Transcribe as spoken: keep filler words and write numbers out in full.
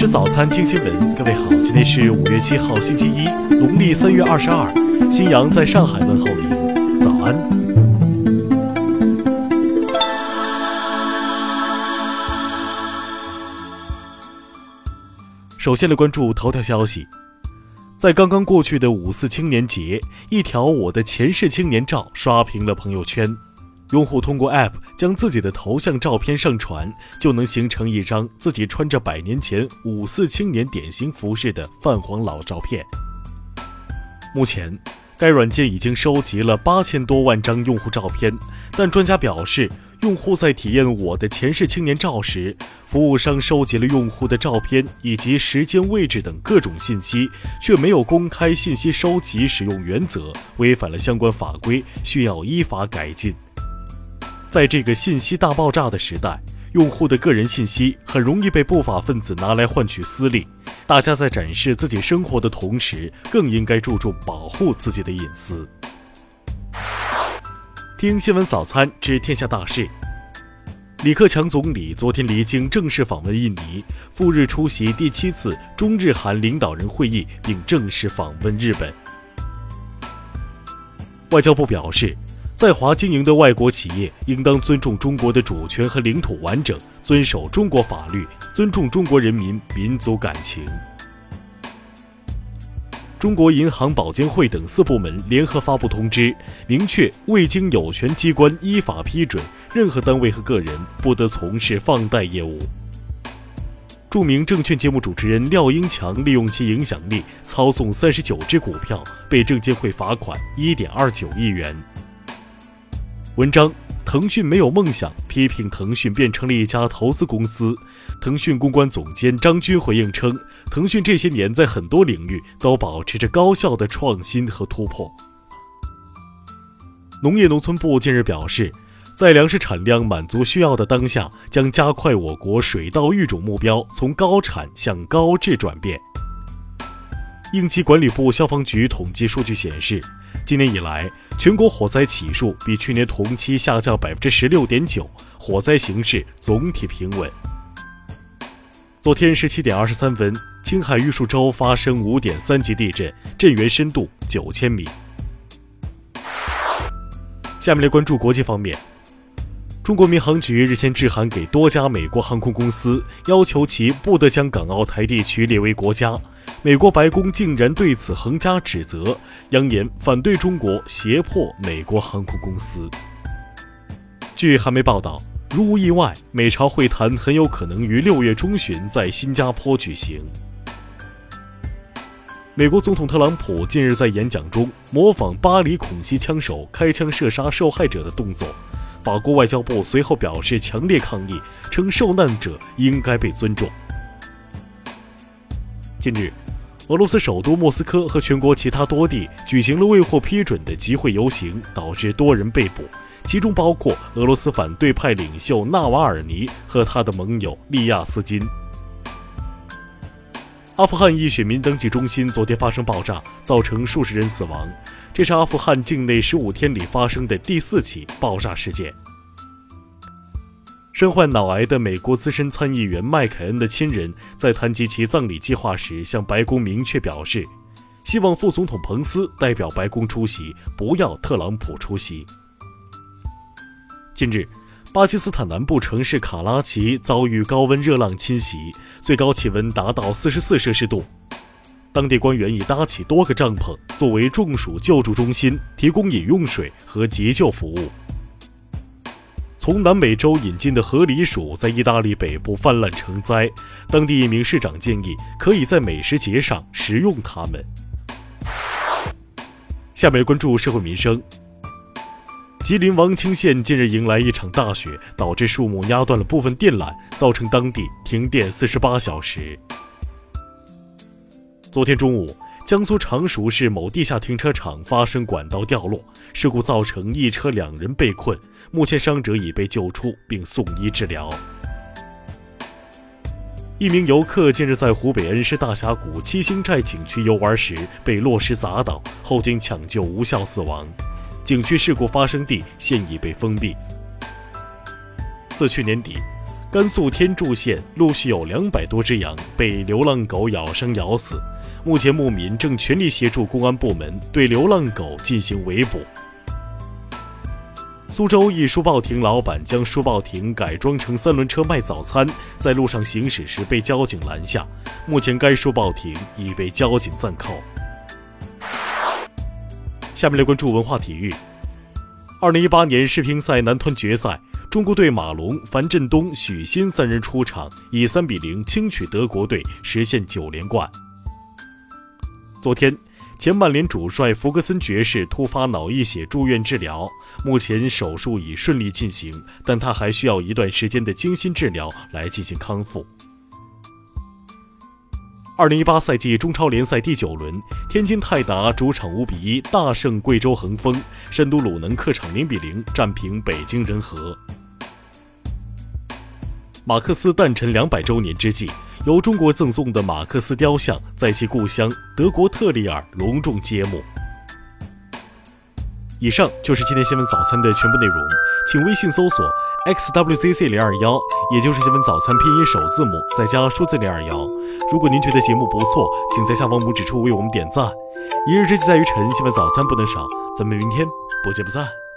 早餐听新闻，各位好，今天是五月七号星期一，农历三月二十二，新阳在上海问候您，早安。首先来关注头条消息，在刚刚过去的五四青年节，一条我的前世青年照刷屏了朋友圈。用户通过 App 将自己的头像照片上传，就能形成一张自己穿着百年前五四青年典型服饰的泛黄老照片。目前，该软件已经收集了八千多万张用户照片，但专家表示，用户在体验我的前世青年照时，服务商收集了用户的照片以及时间、位置等各种信息，却没有公开信息收集使用原则，违反了相关法规，需要依法改进。在这个信息大爆炸的时代，用户的个人信息很容易被不法分子拿来换取私利。大家在展示自己生活的同时，更应该注重保护自己的隐私。听新闻早餐知天下大事。李克强总理昨天离京正式访问印尼，赴日出席第七次中日韩领导人会议，并正式访问日本。外交部表示，在华经营的外国企业应当尊重中国的主权和领土完整，遵守中国法律，尊重中国人民民族感情。中国银行保监会等四部门联合发布通知，明确未经有权机关依法批准，任何单位和个人不得从事放贷业务。著名证券节目主持人廖英强利用其影响力操纵三十九只股票，被证监会罚款 一点二九亿元。文章：腾讯没有梦想，批评腾讯变成了一家投资公司。腾讯公关总监张军回应称，腾讯这些年在很多领域都保持着高效的创新和突破。农业农村部近日表示，在粮食产量满足需要的当下，将加快我国水稻育种目标从高产向高质转变。应急管理部消防局统计数据显示，今年以来，全国火灾起数比去年同期下降 百分之十六点九， 火灾形势总体平稳。昨天十七点二十三分，青海玉树州发生 五点三级地震，震源深度九千米。下面来关注国际方面。中国民航局日前致函给多家美国航空公司，要求其不得将港澳台地区列为国家。美国白宫竟然对此横加指责，扬言反对中国胁迫美国航空公司。据韩媒报道，如无意外，美朝会谈很有可能于六月中旬在新加坡举行。美国总统特朗普近日在演讲中模仿巴黎恐袭枪手开枪射杀受害者的动作，法国外交部随后表示强烈抗议，称受难者应该被尊重。近日，俄罗斯首都莫斯科和全国其他多地举行了未获批准的集会游行，导致多人被捕，其中包括俄罗斯反对派领袖纳瓦尔尼和他的盟友利亚斯金。阿富汗一选民登记中心昨天发生爆炸，造成数十人死亡，这是阿富汗境内十五天里发生的第四起爆炸事件。身患脑癌的美国资深参议员麦凯恩的亲人在谈及其葬礼计划时，向白宫明确表示，希望副总统彭斯代表白宫出席，不要特朗普出席。近日，巴基斯坦南部城市卡拉奇遭遇高温热浪侵袭，最高气温达到四十四摄氏度。当地官员已搭起多个帐篷，作为中暑救助中心，提供饮用水和急救服务。从南美洲引进的河狸鼠在意大利北部泛滥成灾，当地一名市长建议可以在美食节上食用它们。下面关注社会民生。吉林王清县近日迎来一场大雪，导致树木压断了部分电缆，造成当地停电四十八小时。昨天中午，江苏常熟市某地下停车场发生管道掉落，事故造成一车两人被困，目前伤者已被救出并送医治疗。一名游客近日在湖北恩施大峡谷七星寨景区游玩时被落石砸倒，后经抢救无效死亡。景区事故发生地现已被封闭。自去年底， 甘肃天柱县陆续有两百多只羊被流浪狗咬伤咬死，目前牧民正全力协助公安部门对流浪狗进行围捕。苏州一书报亭老板将书报亭改装成三轮车卖早餐，在路上行驶时被交警拦下，目前该书报亭已被交警暂扣。下面来关注文化体育。二零一八年世乒赛男团决赛，中国队马龙、樊振东、许昕三人出场，以三比零轻取德国队，实现九连冠。昨天，前曼联主帅弗格森爵士突发脑溢血住院治疗，目前手术已顺利进行，但他还需要一段时间的精心治疗来进行康复。二零一八赛季中超联赛第九轮，天津泰达主场五比一大胜贵州恒丰，山东鲁能客场零比零战平北京人和。马克思诞辰两百周年之际，由中国赠送的马克思雕像在其故乡德国特里尔隆重揭幕。以上就是今天新闻早餐的全部内容，请微信搜索 X W Z C 零二一，也就是新闻早餐拼音首字母再加数字零二一。如果您觉得节目不错，请在下方拇指处为我们点赞。一日之计在于晨，新闻早餐不能少，咱们明天不见不散。